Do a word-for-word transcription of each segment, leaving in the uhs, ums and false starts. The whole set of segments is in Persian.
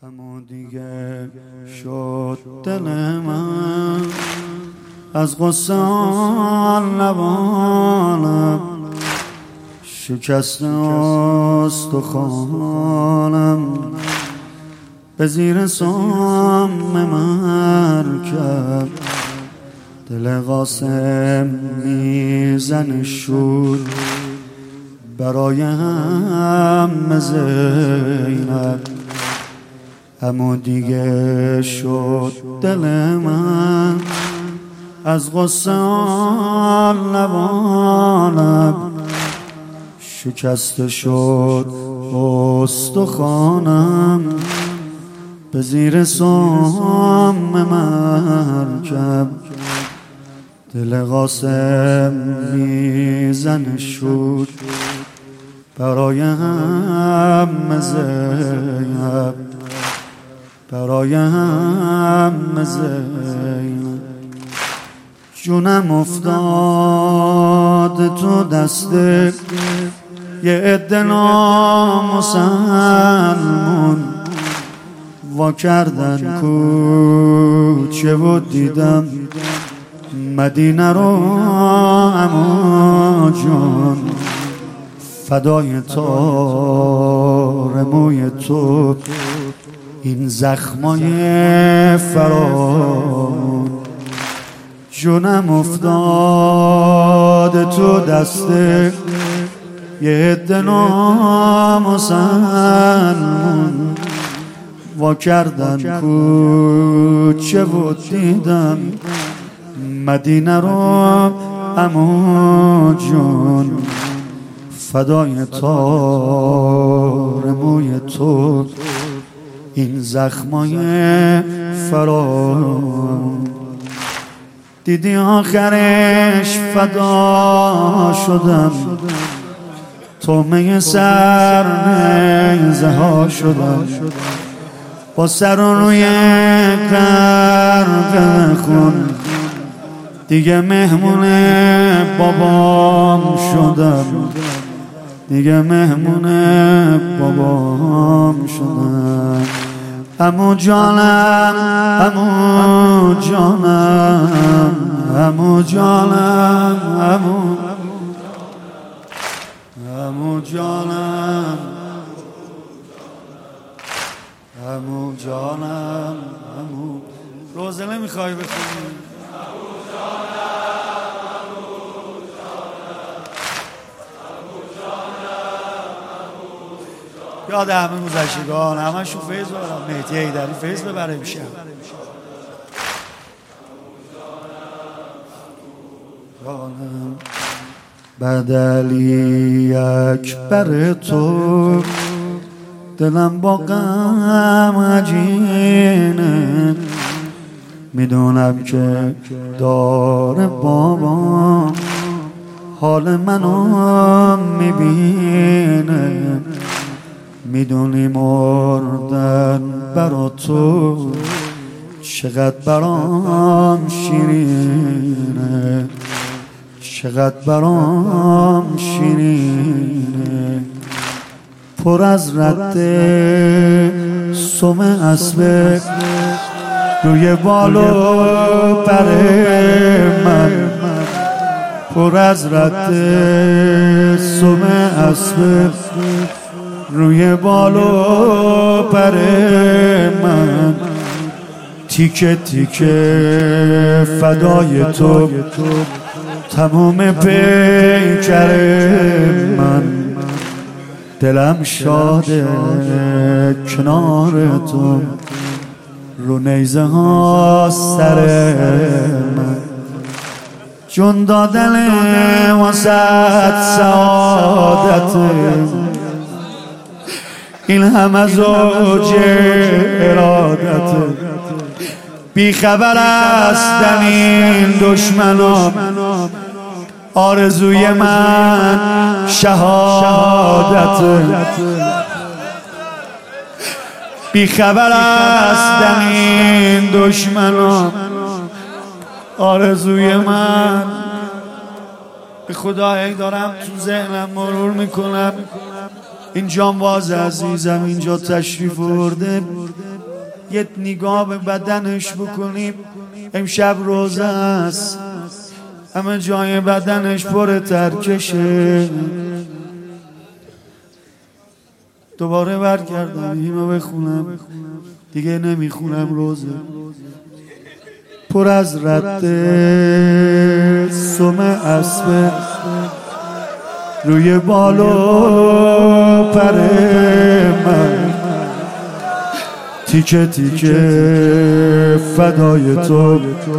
اما دیگه شد دل من از غصه لبانم شکست استخوانم به زیر سم مرکب دل قاسم میزن شور برای هم زینب. اما دیگه شد دل من از غصه لبانم شکست شد استخوانم به زیر سم مرکب دل قاسم میزن شور برای هم زینب برای هم زینب. جونم افتاد تو دست یه عده نامسلمون وا کردن کوچه و دیدم مدینه رو عمو جون فدای تار موی تو این زخمای فرار. جونم افتاد تو دست یه عده نامسلمون وا کردن کوچه و دیدم مدینه رو عمو جون فدای تار موی تو این زخمای فرار. دیدی آخرش فدا شدم تومه سر نیزه ها شدم با سر روی غرق خون دیگه مهمون بابام شدم دیگه مهمون بابام شدم. عمو جانم عمو جانم عمو جانم عمو عمو جانم عمو جانم عمو روزه نمیخوای بخونی؟ یاد همه گذشتگان همه شون فیض ببرم مهدی حیدری فیض ببره میشه. بعد علی اکبر تو دلم با غم عجینه میدونم که داره بابا حال منو میبینه میدونی مردن برا تو چقدر برام شیرینه چقدر برام شیرینه پر از رد سم اسب روی بالو پر من پر از رد سم اسب روی بالو پر من تیکه تیکه فدای تو تموم پیکر من دلم شاده کنار تو رو نیزه ها سر من جون دادن واسط سعادت این هم از اوج ارادت بی خبر هستن این دشمنان آرزوی من شهادت بی خبر هستن این دشمنان آرزوی من. به خدا ای دارم تو ذهنم مرور میکنم این جانباز عزیزم اینجا تشریف برده یه نگاه به بدنش بکنیم. امشب روزه است، همه جای بدنش پر ترکشه. دوباره برگردم اینو بخونم، دیگه نمیخونم. روزه پر از رد سم اسب روی بالو پر من، تیکه تیکه فدای تو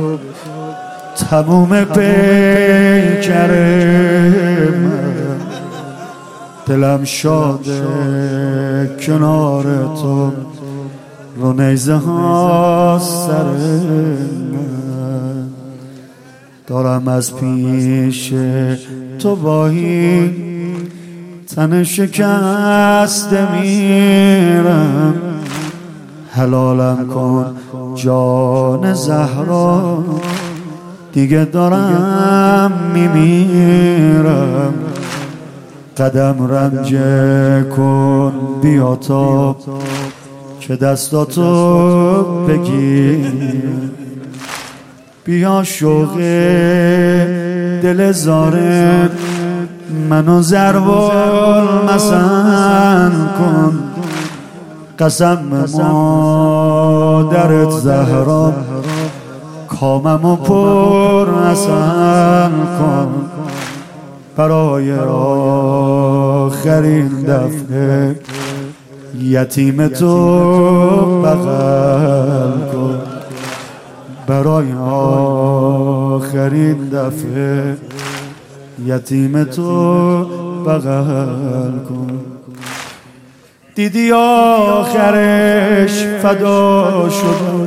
تموم پیکر من. دلم شاده کنار تو، رو نیزه ها سر من. دارم از پیش تو با این تن شکسته میرم. حلالم کن جان زهرا، دیگه دارم میمیرم. قدم رنجه کن بیا تا که دستاتو بگیر. بیا شوق دل زاره منو ضرب المثل کن. قسم مادرت زهرا کاممو پر عسل کن. برای آخرین دفعه یتیم تو بغل کن. برای آخرین دفعه یتیم تو بغل کن. دیدی آخرش فدا شد،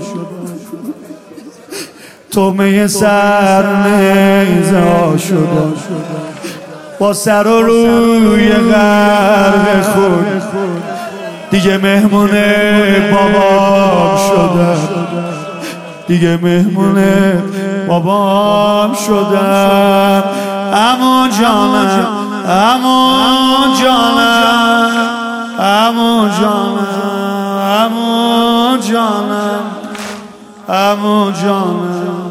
تومه سر نیزه شد. با سر و روی غرق خود دیگه مهمون بابام شدم. دیگه مهمون بابام شدم. عمو جانم، عمو جانم، عمو جانم، عمو جانم، عمو جانم،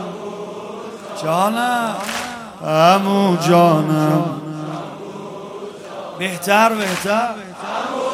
جانم، عمو جانم. بهتر بهتر